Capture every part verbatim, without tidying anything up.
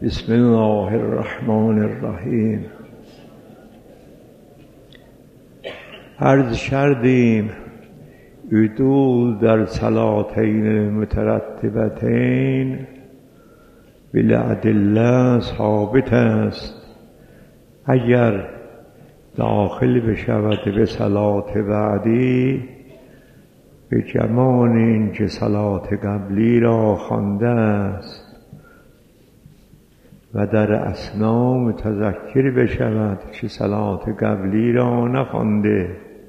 بسم الله الرحمن الرحیم. عرض کردیم عدول در صلاتین مترتبتین بالادله ثابت است. اگر داخل بشود به صلات بعدی به جمان این که صلات قبلی را خوانده است و در اثنا متذکر بشود که صلات قبلی را نخوانده،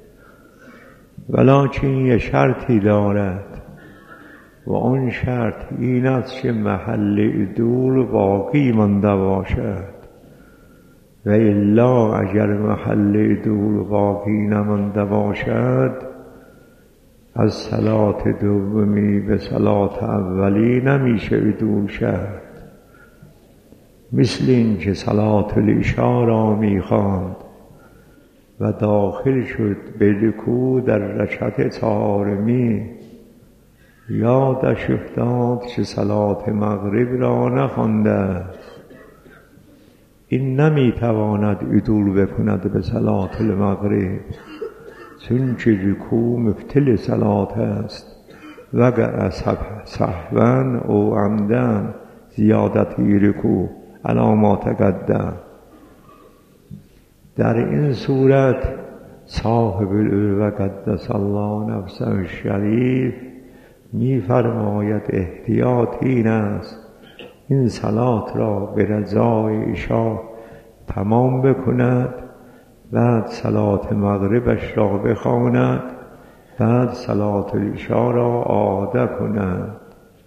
ولکن یه شرطی دارد و آن شرط این است که محل عدول باقی مانده باشد، و الا اگر محل عدول باقی نمانده باشد از صلات دومی به صلات اولی نمیشه عدول شد. مثل این که صلات العشا را میخواند و داخل شد به رکوع در رکعت چهارمی، یادش افتاد که صلات مغرب را نخوانده است، این نمیتواند عدول بکند به صلات المغرب، چون که رکوع مفتل صلات است. وقع سهوا او عمدا زیادتی رکوع علامات قدم. در این صورت صاحب العلو قدس الله نفسه الشریف می فرماید احتیاط این است این صلات را به رضای عشا تمام بکند، بعد صلات مغربش را بخواند، بعد صلات العشا را عاده کند.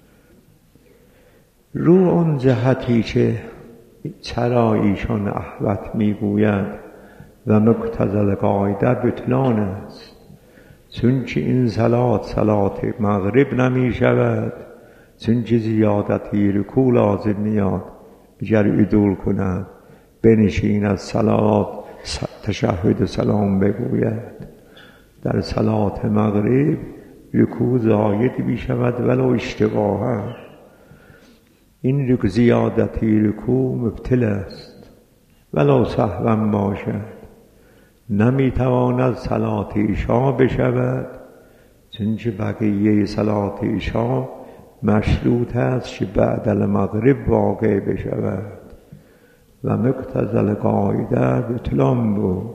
رو آن جهتی که چرا ایشان احوط میگوید و مقتضی القاعده بطلان است، چون که این صلات صلات مغرب نمی شود، چون که زیادتی رکوع لازم میاد. اگر عدول کند بنشین از صلات تشهد سلام بگوید، در صلات مغرب رکوع زاید می شود ولو اشتباها. این رکوع زیادتی رکوع مبتل است ولو سهوا باشد، نمیتواند صلات عشا بشود، چون که بقیه صلات عشا مشروط است که بعد المغرب واقع بشود و مقتضی القاعده بطلان بود.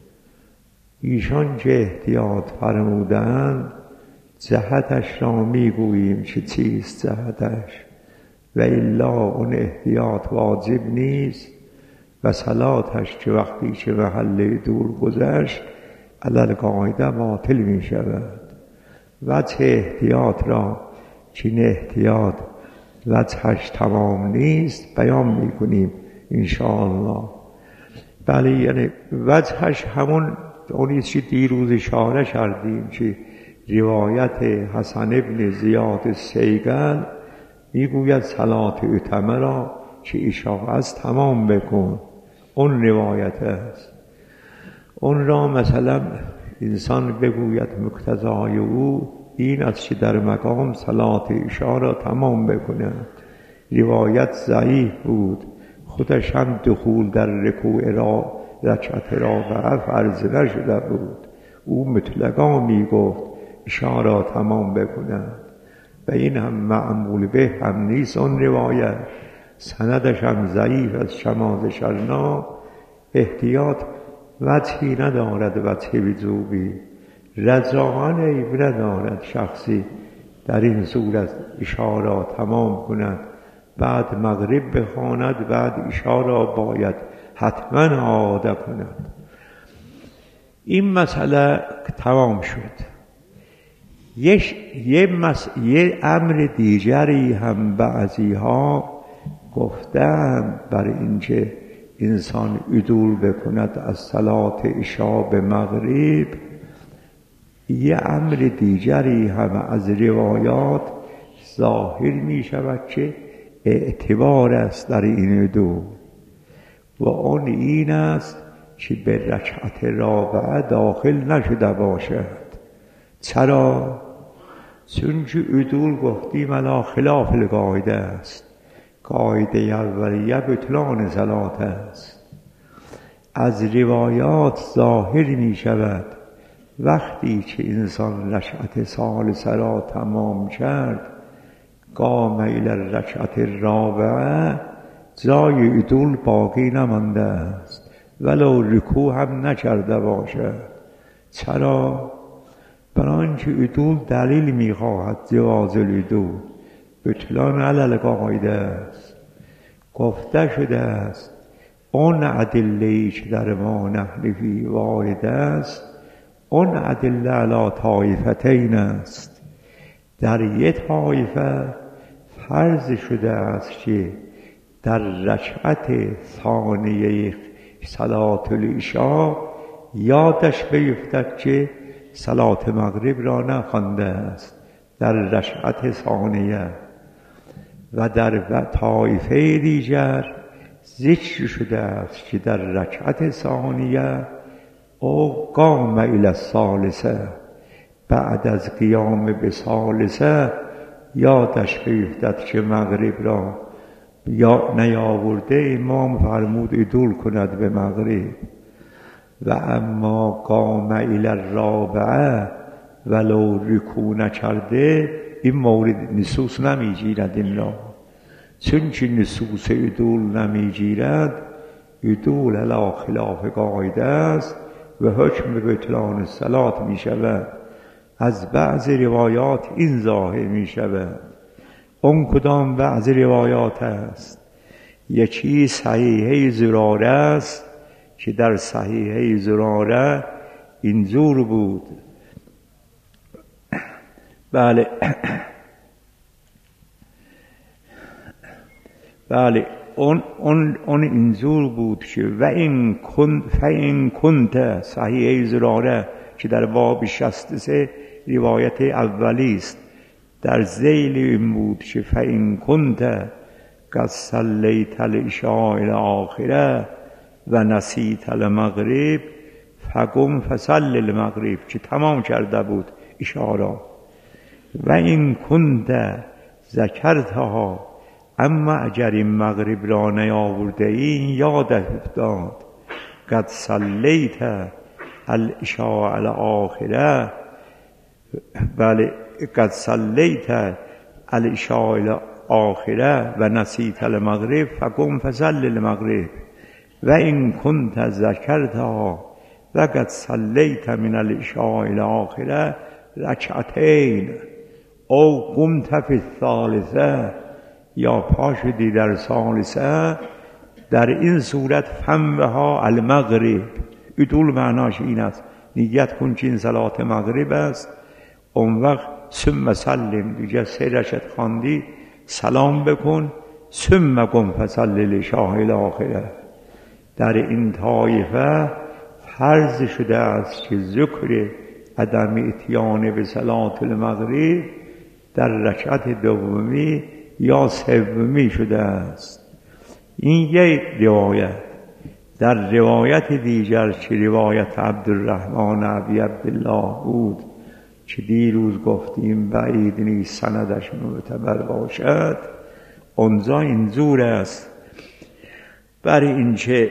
ایشان که احتیاط فرمودند جهتش را میگوییم که چیست جهتش، و الا اون احتیاط واجب نیست و صلاتش که وقتی که محل عدول گذشت علی القاعده باطل می شود. وجه احتیاط را که این احتیاط وجهش تمام نیست بیان می کنیم انشاءالله. بله، یعنی وجهش همون اونیست که دیروز اشاره کردیم که روایت حسن ابن زیاد سیگل میگوید صلات اتمه را که عشا از تمام بکن. اون روایت است. اون را مثلا انسان بگوید مقتضای او این است که در مقام صلات عشا را تمام بکند. روایت ضعیف بود، خودش هم دخول در رکوع را رکعت رابعه فرض نشده بود. او مطلقا میگفت عشا را تمام بکند و این هم معمول به هم نیست. اون روایت سندش هم ضعیف از شماز شرنا، احتیاط وجهی ندارد، وجه وجوبی رجاعان عیب ندارد. شخصی در این صورت عشا را تمام کند، بعد مغرب بخواند، بعد عشا را باید حتما عاده کند. این مسئله تمام شد. یه, یه, مس... یه امر دیگری هم بعضی ها گفتن بر اینکه انسان عدول بکند از صلات عشا به مغرب. یه امر دیگری هم از روایات ظاهر می شود که اعتبار است در این عدول، و آن این است که به رکعت رابعه داخل نشده باشد. چرا؟ چون که عدول گفتیم علی خلاف القاعده است. قاعده اولیه بطلان صلات است. از روایات ظاهر می شود وقتی که انسان رکعت ثالثه را تمام کرد قام الی الرکعت الرابعه جای عدول باقی نمانده است ولو رکوع هم نکرده باشد. چرا؟ برای اینکه عدول دلیل میخواهد جواز العدول. بطلان علی القاعده است. گفته شده است اون ادله‌ای که در ما نحنفی وارد است اون ادله علی طایفتین است. در یک طایفه فرض شده است که در رکعت ثانیه صلات العشاء یادش بیفتد که صلات مغرب را نخوانده است در رکعت ثانیه، و در طایفه دیگر ذکر شده است که در رکعت ثانیه او قام الی الثالثه بعد از قیام به ثالثه یادش بیفتد که مغرب را یا نیاورده امام فرمود عدول کند به مغرب. و اما قام الی الرابعه ولو رکوع نکرده این مورد نصوص نمیگیرد این را، چون که نصوص عدول نمیگیرد عدول علی خلاف قاعده است و حکم به بطلان الصلات می شود. از بعض روایات این ظاهر می شود. اون کدام بعض روایات است؟ یکی صحیحه زراره است که در صحیحه زراره اینجور بود. بله بله اون اون اون اینجور بود که و این کن فین کنت صحیحه زراره که در باب شصت و سه روایت اولی است، در ذیل این بود که فین کنت قد صلیت العشاء الاخره و نسیت المغرب فقم فصل المغرب که تمام کرده بود عشاء را. و این کنت ذکرتها، اما اگر این مغرب را نیاورده این یادت افتاد قد صلیت العشاء الاخره، بله قد صلیت العشاء الاخره و نسیت المغرب فقم فصل المغرب. و این کنت ذکرتها و قد صلیت من العشاء الاخره رکعتین او قمت فی الثالثه، یا پا شدی در ثالثه، در این صورت فمها المغرب. عدول معناش این است نیت کن که این صلات مغرب است، اون وقت ثم سلم دیگه سه رکعت خواندی سلام بکن ثم قم فصل العشاء الاخره. در این طایفه فرض شده است که ذکر عدم اتیان به صلات المغرب در رکعت دومی یا سومی شده است. این یک روایت. در روایت دیگر که روایت عبدالرحمن ابی عبدالله بود که دیروز گفتیم بعید نیست سندش معتبر باشد، اونجا اینجور است برای اینکه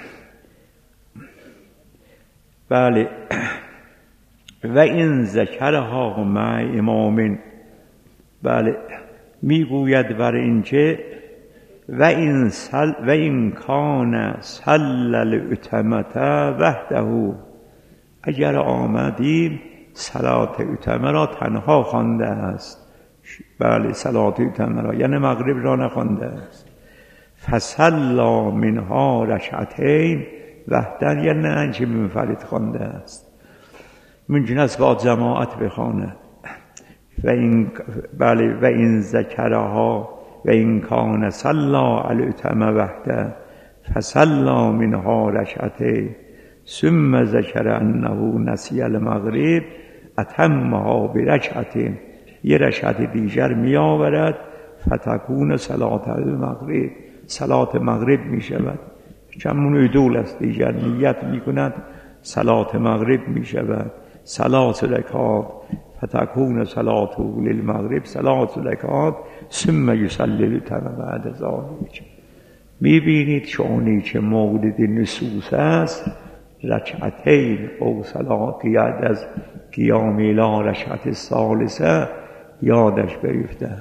بله و این ذکرها مع امام، بله میگوید برای اینکه و این سل و این کان سل الاتمه وحده، اگر آمدیم صلات اتمه را تنها خوانده است، بله صلات اتمه را یعنی مغرب را نخوانده است، فصلا منها رکعتین وحده یعنی انچه منفرد خوانده است، ممکن است با جماعت بخواند. و این بله و این ذکرها و این کان صلا الاتمه وحده فصلا منها رکعتین ثم ذکر انه نسی المغرب اتمها برکعتین، یه رکعت دیگر می آورد فتکون صلات المغرب، صلات مغرب می شود. چمون عدول است دیگر نیت می کند صلات مغرب می شود. صلات رکعات فتکون صلاته للمغرب، صلات رکعات ثم یسلل تن بعد ذالک. میبینید شونی که مورد نصوص است رکعتین او صلاتی از قیام الی رکعت ثالثه یادش بیفته.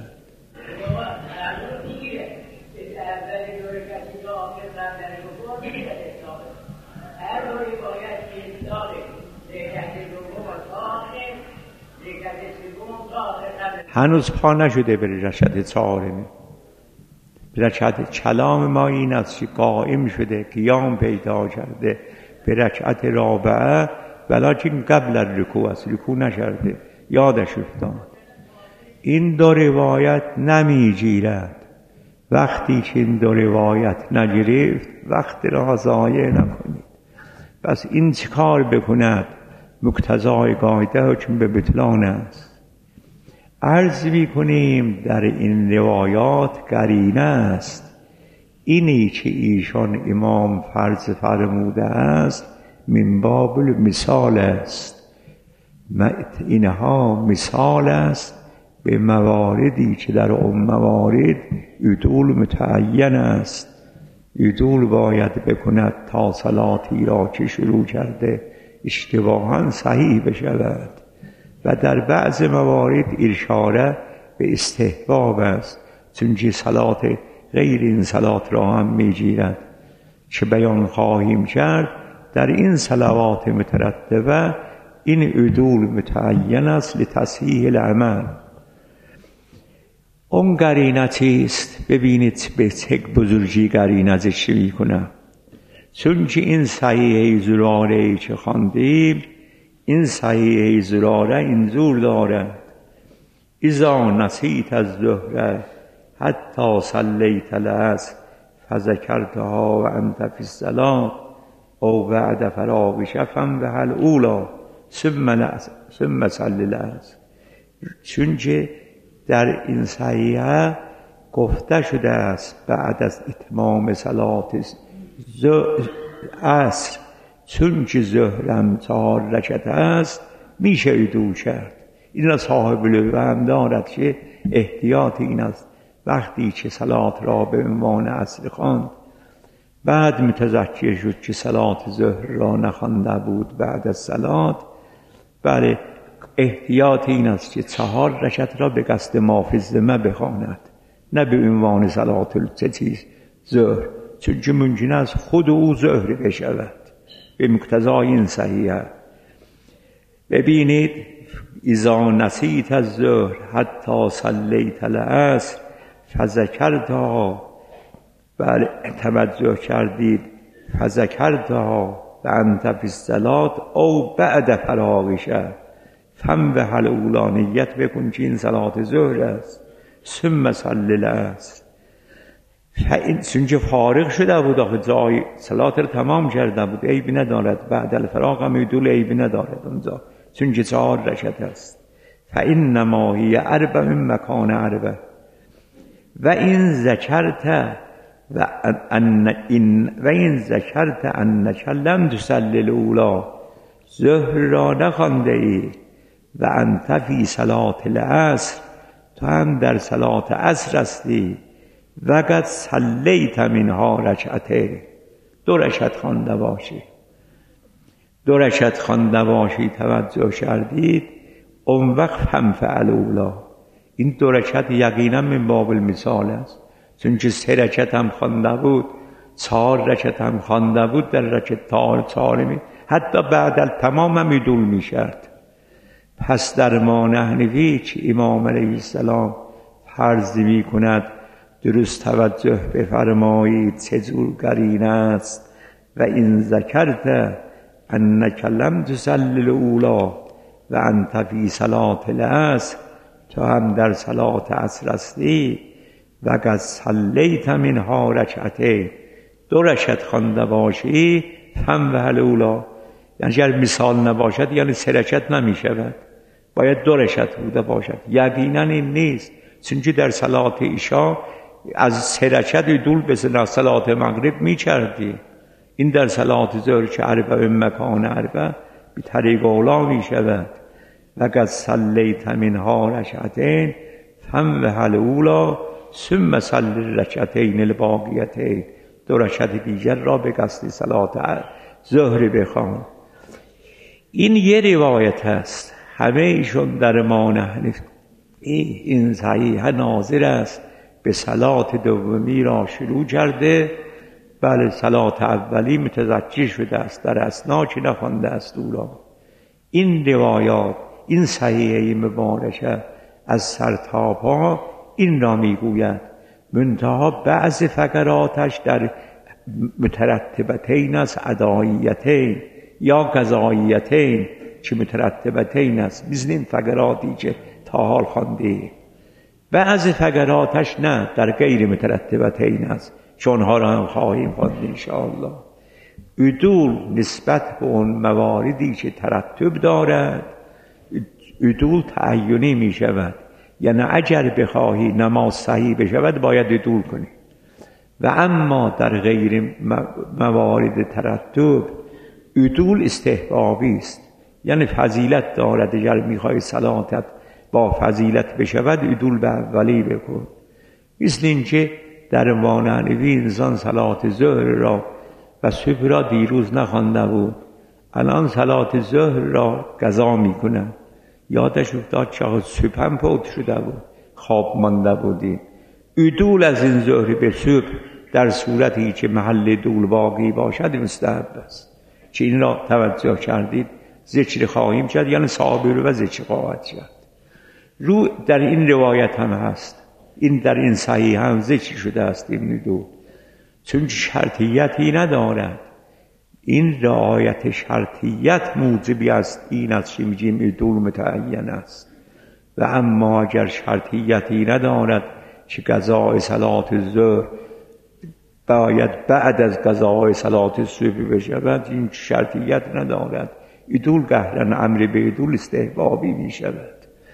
هنوز پا نشده به رکعت چهارمی. رکعت کلام ما این است که قائم شده، قیام پیدا کرده به رکعت رابعه، ولیکن قبل الرکوع است، رکوع نشرده، یادش افتاد. این دو روایت نمیگیرد. وقتی که این دو روایت نگرفت وقت را ضایع نکنید. پس این چه کار بکند؟ مقتضای قاعده حکم به بطلان است. عرض می‌کنیم در این روایات قرینه است. اینی که ایشان امام فرض فرموده است من باب مثال است. اینها مثال است به مواردی که در اون موارد عدول متعین است. عدول باید بکند تا صلاتی را که شروع کرده اشتباهاً صحیح بشود. و در بعض موارد اشاره به استحباب است، چون صلات غیر این صلات را هم میگیرد که بیان خواهیم کرد. در این صلوات مترتبه این عدول متعین است لتصحیح العمل. اون قرینه چیست؟ ببینید به چه بزرگی قرینه ذکر میکنه. چون که این صحیح زراره که خواندیم، این صحیح زراره اینجور دارد: اذا نسیت الظهر حتی صلیت العصر فذکرتها و انت فی الصلاة او بعد فراغها فانوح الاولی ثم صلی العصر. چونکه در این صحیحه گفته شده است بعد از اتمام صلات عصر، چون که ظهرم چهار رکعت است میشه عدول کرد. این را صاحب لوح هم دارد که احتیاط این است وقتی که صلات را به عنوان عصر خواند بعد متذکر شد که صلات ظهر را نخوانده بود بعد از صلات، بله احتیاط این است که چهار رکعت را به قصد ما فی الذمه بخواند، نه به عنوان صلات ظهر، چون که ممکن است خود او ظهر بشود به مقتضای این صحیحه. ببینید اذا نسیت الظهر حتی صلیت العصر فذکرتها، بله توجه کردید، فذکرتها و انت فی الصلاة او بعد فراغها فانوح الاولی، نیت بکن که این صلات ظهر است، ثم صلی العصر. فاین چونکه فارغ شده بود آخه جای صلات رو تمام کرده بود، عیبی ندارد، بعد الفراغ هم عدول عیبی ندارد اونجا، چونکه چهار رکعت است. فانما هی اربع من مکان اربع و این ذکرت و ان این و این ذکرت انک لم تصلی الاولی، ظهر را نخوانده ای و انت فی صلات العصر، تو هم در صلات عصر هستی، و قد صلیت منها رکعتین، دو رکعت خوانده باشی، دو رکعت خوانده باشی، توجه کردید، اون وقت فانفعل اولا، این دو رکعت یقینا من باب المثال است، چون که سه رکعت هم خوانده بود، چهار رکعت هم خوانده بود، در رکعت چهارمی حتی بعد تمام هم عدول می شد. پس در ما نحنوی که امام علیه السلام فرض می کند درست توجه بفرمایید چجور قرینه است. و این ذکرت انک لم تصلی الاولی و انت فی صلات العصر، تو هم در صلات عصر هستی، و قد صلیت منها رکعتین، دو رکعت خوانده باشی، فانوح الاولی، یعنی اگر مثال نباشد یعنی سه رکعت نمی شود، باید دو رکعت بوده باشد. یقینا این نیست، چون که در صلات عشا از سه رکعت عدول به صلات مغرب می کردی، این در صلات ظهر که اربع مکان اربع به طریق اولا می شود. و قد صلیت منها رکعتین فم و حل اولا ثم صل رکعتین الباقیتین، دو رکعت دیگر را به قصد صلات ظهر بخوان. این یه روایت است، همه ایشون در ما نحن این صحیح ناظر است به صلات دومی را شروع کرده. بله صلات اولی متذکر شده است، در اثنا که نخوانده است او را. این روایات، این صحیحه مبارکه از سرتاپا این را میگوید. منتها بعض فقراتش در مترتبتین است، اداییتین یا قضاییتین که مترتبتین است، مثل این فقراتی که تا حال خوانده. بعض فقراتش نه، در غیر مترتبتین است، چون ها را هم خواهیم خواند انشاءالله. عدول نسبت به اون مواردی که ترتب دارد، عدول تعینی می شود. یعنی اگر بخواهی نماز صحیح بشود باید عدول کنی، و اما در غیر موارد ترتب عدول استحبابی است، یعنی فضیلت دارد. اگر میخوای صلاتت با فضیلت بشود عدول به اولی بکن. مثل اینکه در مانعنوی انسان صلات ظهر را و صبح را دیروز نخوانده بود، الان صلات ظهر را قضا میکنه، یادش افتاد چه صبح هم فوت شده بود، خواب مانده بودی. عدول از این ظهر به صبح در صورتی که محل دول باقی باشد مستحب است. که این را توجه کردید ذکر خواهیم کرد، یعنی صابر و ذکر خواهد کرد. رو در این روایت هم هست، این در این صحیح هم ذکر شده است این دو، چون شرطیتی ندارد. این رعایت شرطیت موجبی است این است که میگیم عدول متعین است. و اما اگر شرطیتی ندارد که قضای صلات ظهر باید بعد از قضای صلات صبح بشود، این شرطیت ندارد. عدول قهرن امر به عدول استحبابی می شود.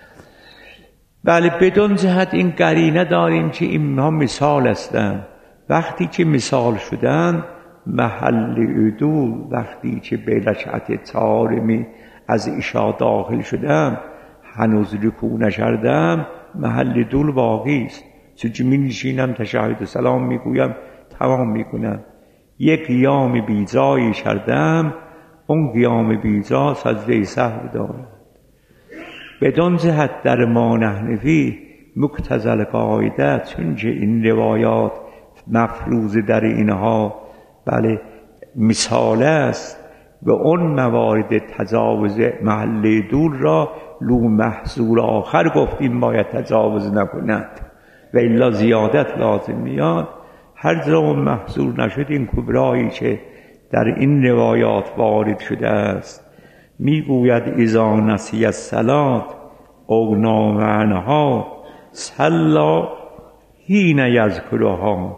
بله بدون جهت این قرینه داریم که اینها مثال هستند. وقتی که مثال شدن محل عدول، وقتی که به رکعت چهارمی از عشا داخل شدم هنوز رکوع نکردم، محل عدول باقی است. چون می نشینم تشهد سلام میگویم تمام میکنم. یک قیام بیجایی کردم، اون قیام بیجا سجده سهو دارد. بدون جهت در ما نحنفی مقتضی القاعده، چون که این روایات مفروض در اینها بله مثال است، و اون موارد تجاوز محل دور را لو محظور آخر گفتیم باید تجاوز نکند و الا زیادت لازم میاد. هر جا محظور نشد این کبرایی که در این روایات وارد شده است میگوید اذا نسی الصلاة او نام عنها صلی حین یذکرها،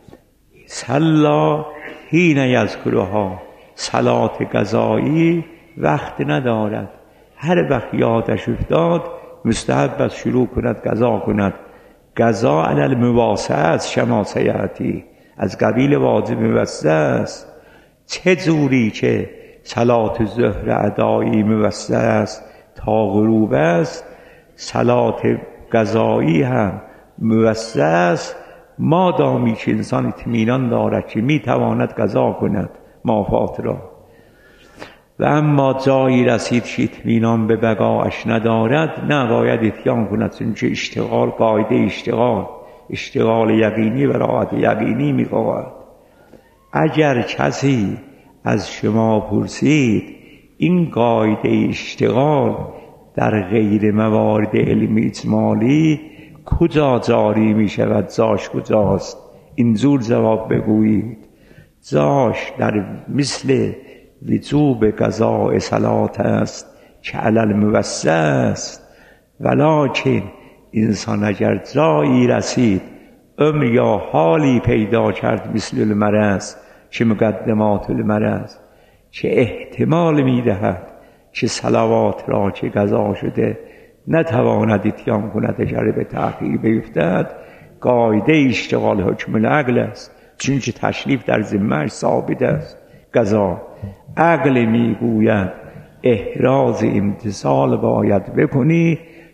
صلی حین یذکرها. صلات قضایی وقت ندارد، هر وقت یادش افتاد مستحب است شروع کند قضا کند. قضا علی المواسعه است، شما سیاتی از قبیل واجب موسع است. چه جوری که صلات ظهر ادایی موسع است تا غروب است، صلات قضایی هم موسع است مادامی که انسان اطمینان دارد که میتواند قضا کند مافات را. و اما جایی رسید که اطمینان به بقاش ندارد، نه باید اتیان کند، چون که اشتغال قاعده اشتغال اشتغال یقینی و راحت یقینی میخواهد. اگر کسی از شما پرسید این قاعده اشتغال در غیر موارد علم اجمالی کجا جاری می شود، جاش کجاست، اینجور جواب بگویید. جاش در مثل وجوب قضاء صلات است که علی الموسع است. ولکن انسان اگر جایی رسید عمر یا حالی پیدا کرد مثل المرض که مقدمات المرض که احتمال میدهد که صلوات را که قضا شده نتواند اتیان کند اگر به تأخیر بیفتد، قاعده اشتغال حکم العقل است، چون که تشریف در ذمه‌اش ثابت است. قضا عقل میگوید احراز امتثال باید بکنی،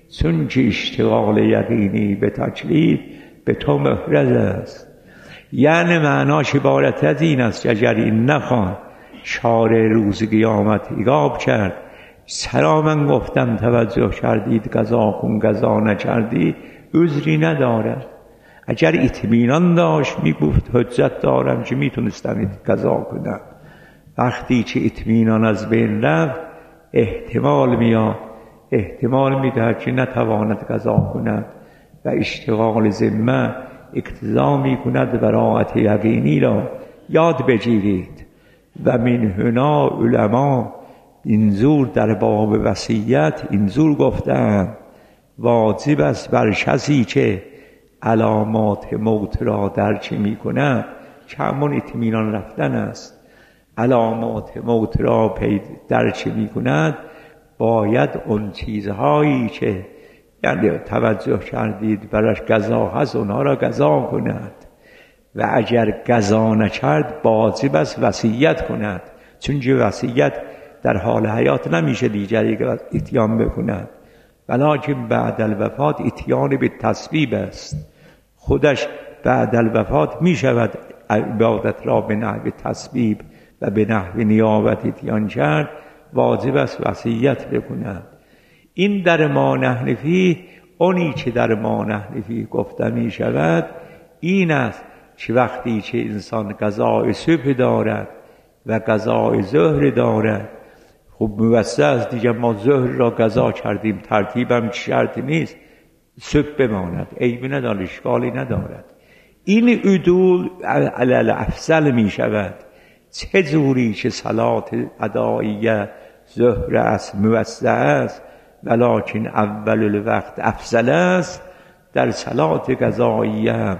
چون که اشتغال یقینی به تکلیف به تو محرز است. یعنی معناش عبارت از این است که اگر این نخوان شارع روز قیامت ایقاب کرد، چرا من گفتم توجه کردید قضا کن قضا نکردی، عذری ندارد. اگر اطمینان داشت میگفت حجت دارم که میتونستم قضا کنم. وقتی که اطمینان از بین رفت احتمال میاد، احتمال میدهد که نتواند قضا کند و اشتغال ذمه اقتضا میکند براءت یقینی را یاد بگیرید. و من هنا علما اینجور در باب وصیت اینجور گفتند واجب است بر کسی که علامات موت را درک میکند، که همون اطمینان رفتن است، علامات موت را پی درک میکند، باید اون چیزهایی که یعنی توجه کردید براش قضا هست اونها را قضا کند و اگر قضا نکرد واجب است وصیت کند، چون که وصیت در حال حیات نمیشه دیگری اتیان بکند، ولکن بعد الوفات اتیان به تسبیب است. خودش بعد الوفات میشود عبادت را به نحو تسبیب و به نحو نیابت اتیان کرد، واجب است وصیت بکند. این در ما نحن فیه، اونی که در ما نحن فیه گفته می شود این است که وقتی که انسان قضای صبح دارد و قضای ظهر دارد، خب موسع است دیگه، ما ظهر را قضا کردیم ترتیبم شرط نیست، صبح بماند، عیبی ندارد، اشکالی ندارد. این عدول علی افضل می شود. چه جوری که صلات اداییه ظهر است موسع است ولکن اول الوقت افضل است، در صلات قضاییه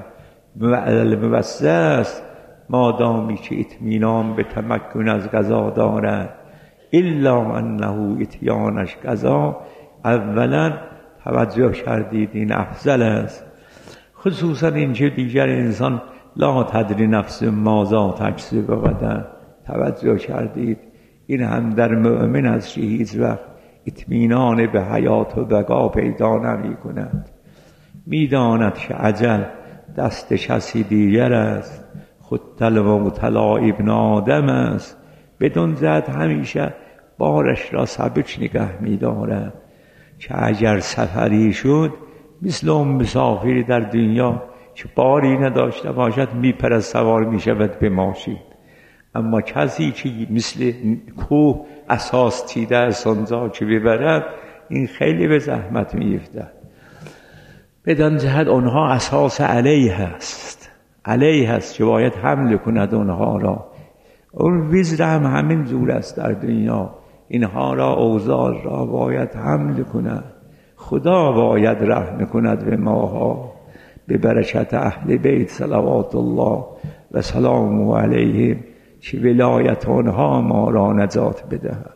موسع است مادامی که اطمینان به تمکن از قضا دارد، الا انه اتیانش قضا اولا توجه کردید این افضل است. خصوصا اینجا دیگر انسان لا تدری نفس ماذا تکسب غدا، توجه کردید این هم در مؤمن است که هیچ وقت اطمینان به حیات و بقا پیدا نمی کند. میداند که اجل دست کسی دیگر است، خود الموت لا ابن آدم است، بدون زد همیشه بارش را سبک نگه می‌دارد که اگر سفری شد مثل اون مسافری در دنیا که باری نداشته باشد میپرد سوار میشود به ماشین، اما کسی که مثل کوه اساس چیده است اونجا که ببرد این خیلی به زحمت میفتد. بدان جهت اونها اساس علیه هست، علیه هست که باید حمل کند اونها را. اون وزر هم همین جور است در دنیا، اینها را اوزار را باید حمل کند. خدا باید رحم کند به ماها به برکت اهل بیت صلوات الله و سلام علیهم که ولایت آنها ما را نجات بدهد.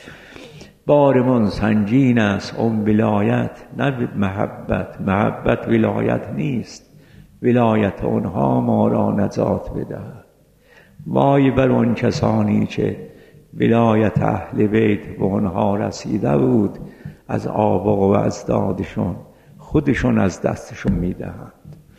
بارمان سنگین است اون ولایت، نه محبت، محبت ولایت نیست، ولایت آنها ما را نجات بدهد. وای بر آن کسانی که ولایت اهل بیت به آنها رسیده بود، از آبا و اجدادشون خودشون از دستشون میدهند.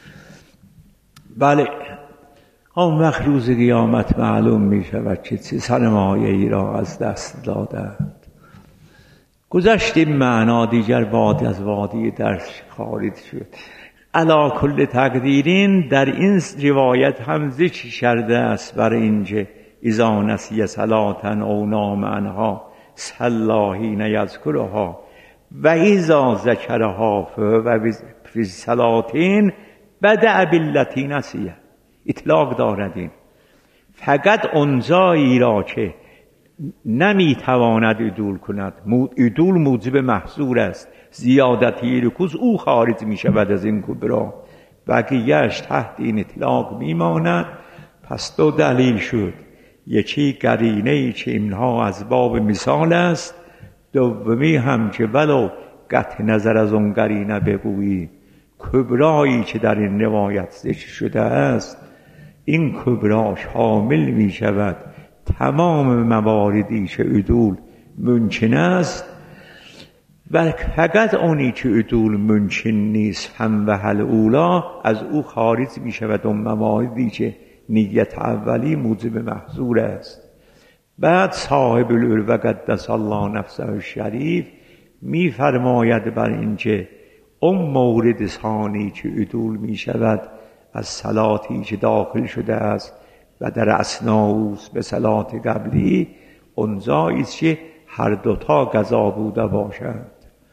بله آن وقت روز قیامت معلوم می شود که چه سرمایه‌ای را از دست دادند. گذشتیم معنا دیگر وادی از وادی درس خارج شد. علا کل تقدیرین در این روایت هم ذکر کرده است بر اینکه اذا نسی صلاتن او نام عنها صلاحین یذکرها و اذا ذکرها و فی صلاتین بدأ بالتی نسیه. اطلاق داردین فقط اونجایی را که نمیتواند عدول کند، عدول موجب محظور است، زیادتی رکوز او خارج می شود از این کبرا، بقیهش تحت این اطلاق میماند. پس دو دلیل شد، یکی قرینه‌ای که اینها از باب مثال است، دومی هم که ولو قطع نظر از اون قرینه بگویی کبرایی که در این روایت ذکر شده است، این کبرا شامل می شود تمام مواردی که عدول ممکن است و فقط اونی که عدول ممکن نیست هم و حل اولا از او خارج می شود و مواردی که نیت اولی موجب محظور است. بعد صاحب العلو قدس الله نفسه الشریف می فرماید بر اینکه اون مورد ثانی که عدول می شود از صلاتی که داخل شده است و در اثناء به صلات قبلی، اونجایی است که هر دوتا قضا بوده باشند.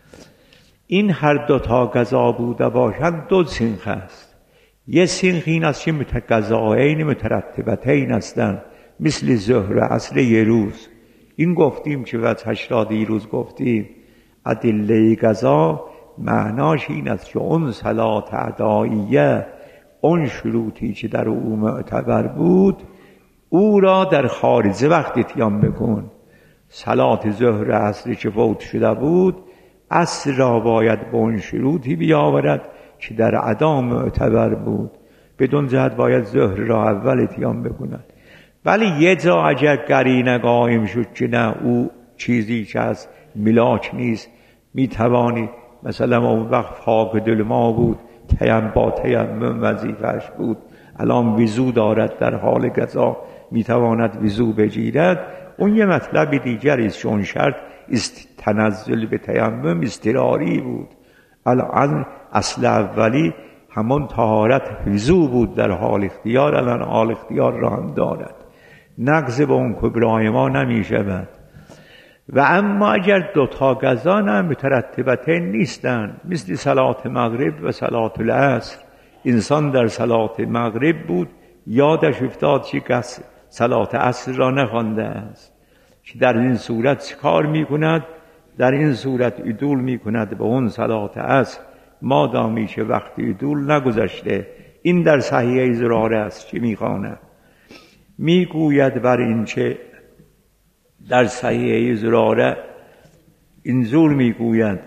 این هر دوتا قضا بوده باشند دو سنخ است. یه سنخ این است که قضاین مترتبتین هستند، مثل ظهر عصر یه روز. این گفتیم که وجهش را دیروز گفتیم. ادله قضا معناش این است که اون صلات ادائیه، اون شروطی که در او معتبر بود، او را در خارج وقت اتیان بکن. صلات ظهر عصر که فوت شده بود، عصر را باید به اون شروطی بیاورد که در ادا معتبر بود. بدون جهت باید ظهر را اول اتیان بکند. ولی یه جا اگر قرینه قائم شد که نه او چیزی که از ملاک نیست، میتوانی مثلا اون وقت فاقد الماء بود، تیم با تیمم وظیفه‌اش بود، الان وضو دارد در حال قضا میتواند وضو بگیرد، اون یه مطلب دیگری است. چون شرط است تنزل به تیمم اضطراری بود. الان اصل اولی همون طهارت وضو بود در حال اختیار، الان حال اختیار را هم دارد. نقض به اون کبرای ما نمی شود. و اما اگر دوتا قضا هم مترتبتین نیستند، مثل صلات مغرب و صلات العصر، انسان در صلات مغرب بود، یادش افتاد که صلات عصر را نخوانده است، که در این صورت چه کار می کند؟ در این صورت عدول می کند به اون صلات عصر، مادامی که وقت عدول نگذشته. این در صحیح زراره است که می خواند. می گوید بر این که در صحیح زراره اینجور می گوید،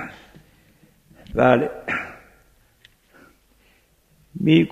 بله، می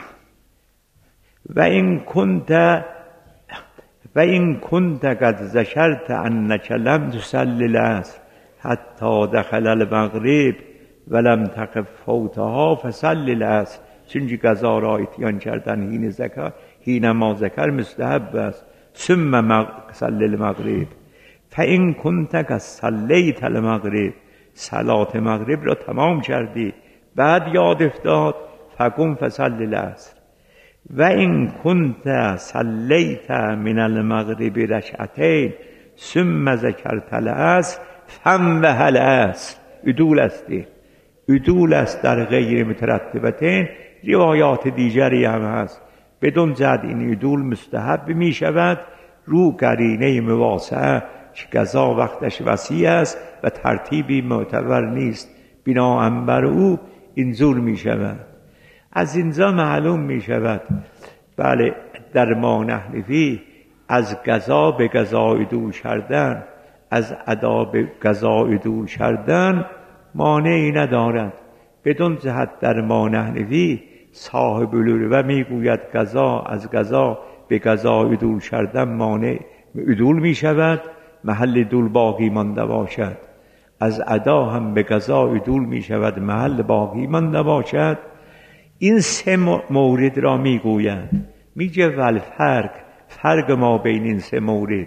و این کنت و این کنت قد ذکرت انک لم تصلی العصر حتی دخل المغرب ولم تقف فوتها فصلی العصر. چونکه قضا را اتیان کردن حین ذکر حین ما ذکر مستحب است. ثم صلی المغرب فان کنت قد صلیت المغرب، صلات مغرب را تمام کردی، بعد یاد افتاد فقم فصلی العصر. و این کنت صلیت من المغرب رکعتین ثم ذکرت العصر فم و العصر. عدول استی، عدول است در غیر مترتبتین. روایات دیگری هم هست. بدون جد این عدول مستحب می شود رو قرینه مواسعه که قضا وقتش وسیع است و ترتیبی معتبر نیست، بناهن بر او اینجور می شود. از اینجا معلوم می شود بله در ما نحنفی از قضا به قضا عدول کردن، از ادا به قضا عدول کردن مانعی ندارد. بدون جهت در ما نحنفی صاحب العلو می گوید قضا از قضا به قضا عدول کردن مانع عدول می شود، محل عدول باقی مانده باشد. از ادا هم به قضا عدول می شود، محل باقی مانده باشد. این سه مورد را می گویند. می گه والفرق، فرق ما بین این سه مورد،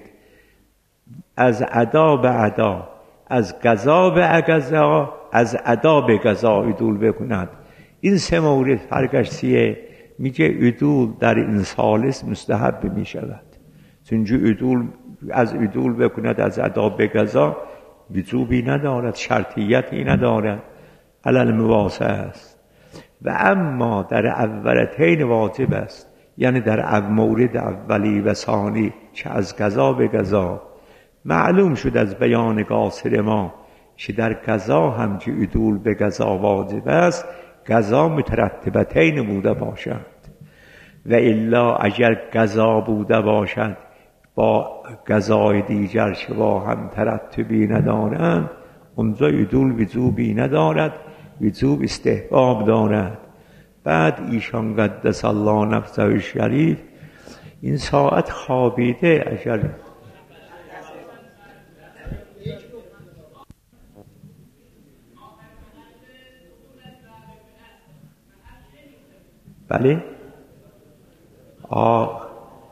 از ادا به ادا، از قضا به قضا، از ادا به قضا عدول بکند. این سه مورد فرقش چیه؟ میگه عدول در این ثالث مستحب می شود. چونجا عدول از عدول بکند از ادا به قضا وجوبی ندارد، شرطیتی ندارد، علل مواسع است. و اما در اولتین واجب است، یعنی در مورد اولی و ثانی که از قضا به قضا معلوم شد از بیان قاصر ما که در قضا هم که عدول به قضا واجب است، قضا مترتبتین بوده باشد. و الا اگر قضا بوده باشد با قضای دیگر که با هم ترتبی ندارند، اونجا عدول وجوبی ندارد، وجوب استحباب دارد. بعد ایشان قدس الله نفسه الشریف این ساعت خوابیده. اگر بله آه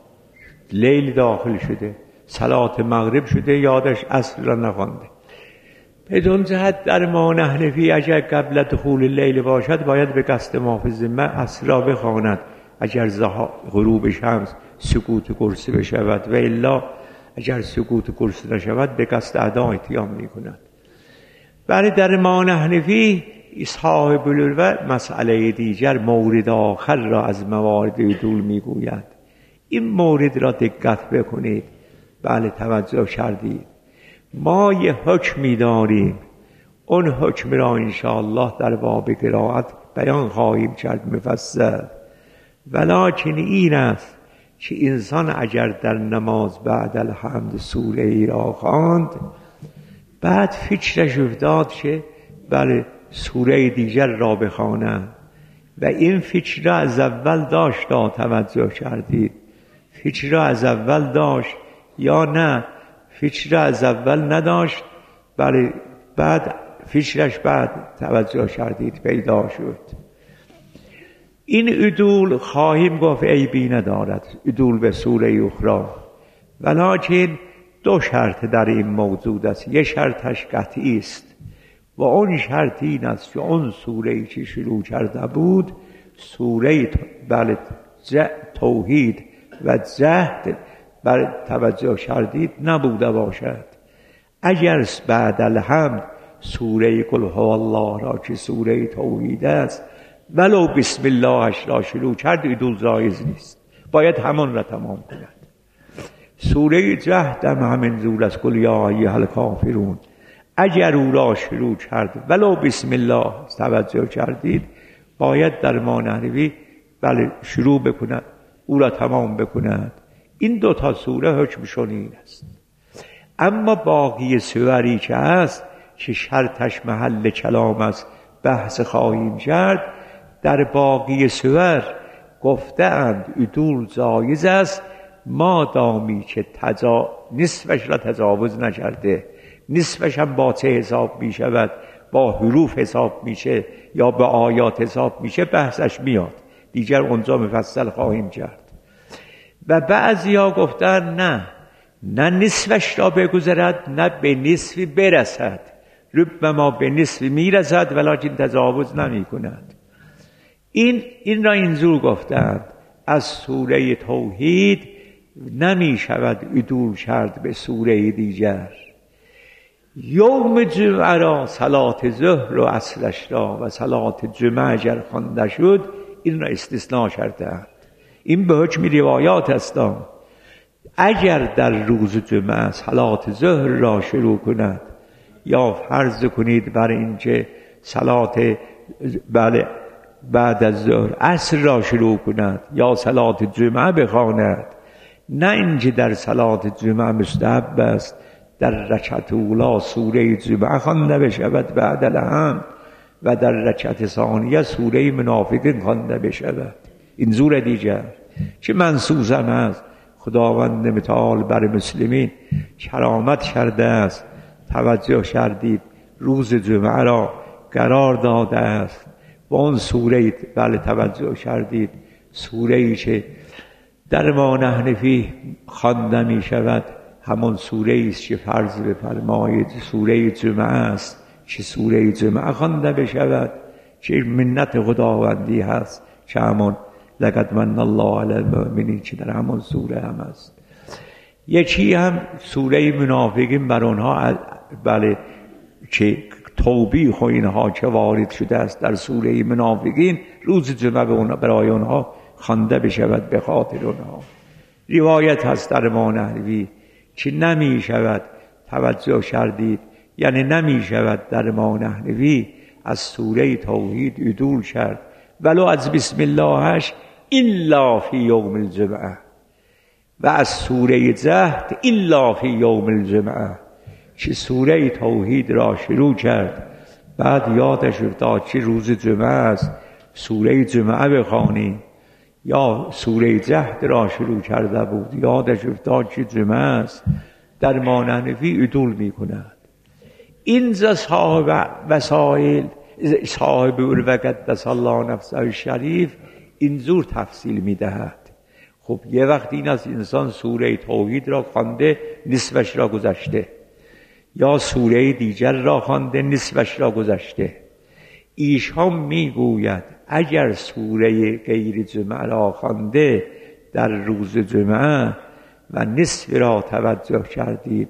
لیل داخل شده، صلات مغرب شده، یادش عصر را نخوانده. بدون جهت در ما نحنفی اگر قبل دخول لیل باشد باید به قصد ما فی الذمه عصر را بخواند اگر غروب شمس سکوت قرص بشود، و الا اگر سکوت قرص نشود به قصد ادا اتیام می کند. برای در ما نحنفی صاحب العلوه مسئله دیگر مورد آخر را از موارد عدول می گوید. این مورد را دقت بکنید. بله توجه کردید. ما یه حکمی داریم، اون حکم را انشاءالله در باب قرائت بیان خواهیم کرد مفصل. ولکن این است که انسان اگر در نماز بعد الحمد سوره ای را خواند، بعد فکرش افتاد که بله سوره دیگر را بخواند و این فکر را از اول داشت، توجه کردید؟ فکر را از اول داشت یا نه؟ فکر را از اول نداشت، بله بعد فکرش بعد توجه کردید پیدا شد. این عدول خواهیم گفت عیبی ندارد، عدول به سوره اخرى، ولکن دو شرط در این موجود است. یک شرطش قطعی است و اون شرط این است که اون سوره‌ای که شروع کرده بود سوره بله توحید و جهد بر توجه کردید نبوده باشد. اگر بعد الحمد سوره قل هو الله را که سوره توحید است ولو بسم اللهش را شروع کرد عدول جایز نیست، باید همان را تمام کند. سوره جهد هم همین جور است، قل یا ایها الکافرون، اگر او را شروع کرد ولو بسم الله توجه کردید باید در ما نحنفی بله شروع بکند، او را تمام بکند. این دو تا سوره حکمشون این است. اما باقی سوری که هست که شرطش محل کلام است بحث خواهیم کرد. در باقی سور گفتند عدول جایز است ما دامی که تجا... نصفش را تجاوز نکرده. نصفش هم با چه حساب می شود؟ با حروف حساب میشه یا با آیات حساب میشه؟ بحثش میاد دیگر اونجا مفصل خواهیم کرد. و بعضی ها گفتن نه نه نصفش را بگذرد نه به نصفی برسد، ربما به نصفی میرسد ولیکن تجاوز نمی کند. این این را اینجور گفتند از سوره توحید نمی شود عدول کرد به سوره دیگر. یوم جمعه را صلات ظهر و عصرش را و صلات جمعه اگر خوانده شد این را استثناء کردند. این به حکم روایات هستند. اگر در روز جمعه صلات ظهر را شروع کند یا فرض کنید بر اینکه صلات بله بعد از ظهر عصر را شروع کند یا صلات جمعه بخواند، نه اینکه در صلات جمعه مستحب است در رکعت اولا سوره جمعه خوانده بشود بعد الحمد و در رکعت ثانیه سوره منافقین خوانده بشود. این زور دیگر که منصوص هم است. خداوند متعال بر مسلمین کرامت کرده است، توجه کردید، روز جمعه را قرار داده است و اون سوره بله توجه کردید سوره ای که در ما نحنفی خوانده می شود همون سوره است که فرض بفرمایید سوره جمعه است که سوره جمعه خوانده بشود که منت خداوندی هست که همون لقد من الله علی المؤمنین که در همون سوره هم است. یکی هم سوره منافقین بر اونها بله که توبیخ و اینها که وارد شده است در سوره منافقین روز جمعه به اونها برای اونها خوانده بشود به خاطر اونها. روایت هست در ما نحوی که نمی شود توجه کردید یعنی نمی شود در ما نحوی از سوره توحید عدول کرد ولو از بسم اللهش الا فی یوم الجمعه و از سوره جهد الا فی یوم الجمعه که سوره توحید را شروع کرد بعد یادش افتاد که روز جمعه است سوره جمعه بخوانی، یا سوره جهد را شروع کرده بود یادش افتاد که جمعه است، در ما نحنفی عدول می کند. اینجا صاحب وسائل صاحب الوقت قدس الله نفسه الشریف اینجور تفصیل میدهد. خب یه وقت این از انسان سوره توحید را خوانده نصفش را گذشته، یا سوره دیگر را خوانده نصفش را گذشته. ایشان میگوید اگر سوره غیر جمعه را خوانده در روز جمعه و نصف را توجه کردید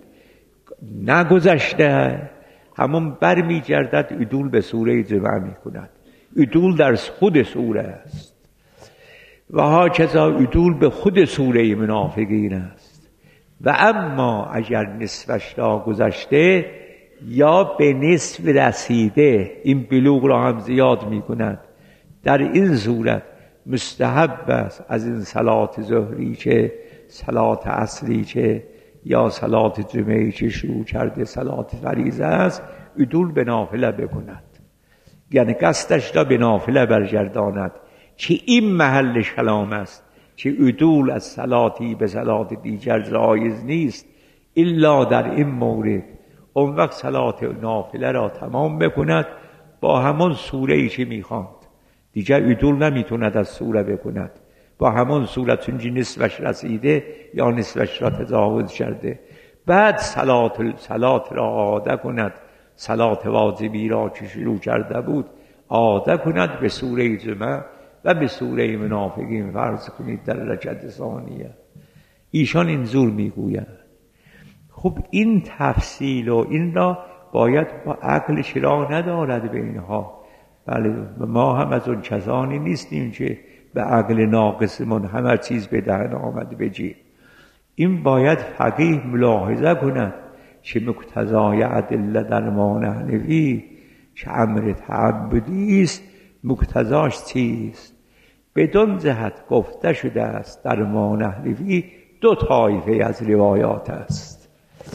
نگذشته، همون بر می گردد عدول به سوره جمعه می کند. عدول در خود سوره است و هاکذا عدول به خود سوره منافقین است. و اما اگر نصفش را گذشته یا به نصف رسیده، این بلوغ را هم زیاد می کند، در این صورت مستحب است از این صلات ظهری چه صلات عصری چه یا صلات جمعه چه شروع کرده صلات فریضه است، عدول به نافله بکند، یعنی قصدش را به نافله برگرداند که این محل کلام است که عدول از صلاتی به صلات دیگر جایز نیست الا در این مورد. اون وقت صلات نافله را تمام بکند با همون سوره ای که میخواند، دیگر عدول نمیتوند از سوره بکند، با همون سوره چونجی نصفش رسیده یا نصفش را تجاوز کرده. بعد صلات صلات را عاده کند، صلات واجبی را که شروع کرده بود عاده کند به سوره جمعه و به سوره منافقین فرض کنید در رکعت ثانیه. ایشان اینجور میگویند. خب این تفصیل و این را باید با عقل چرا ندارد به اینها. بله ما هم از اون کسانی نیستیم که به عقل ناقصمون همه چیز به دهن آمد بجیم. این باید فقیه ملاحظه کند که مقتضای ادله در ما نحنفی که امر تعبدی است، مقتضاش چیست؟ بدون جهت گفته شده است در ما نحنفی دو طایفه از روایات است.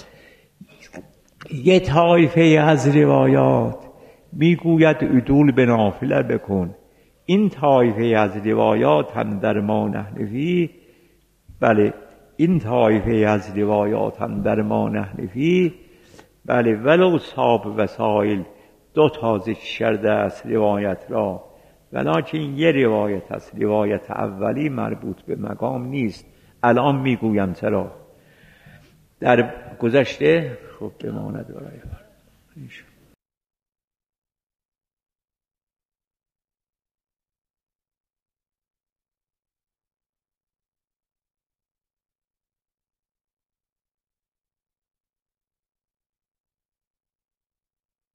یه طایفه از روایات میگوید عدول به نافله بکن. این طایفه از روایات هم در ما نحنفی، بله این طایفه از روایات هم در ما نحنفی، بله ولو صاب وسائل دو تا ذکر کرده است روایت را، ولیکن یه روایت است، روایت اولی مربوط به مقام نیست. الان میگویم چرا. در گذشته خب بماند برای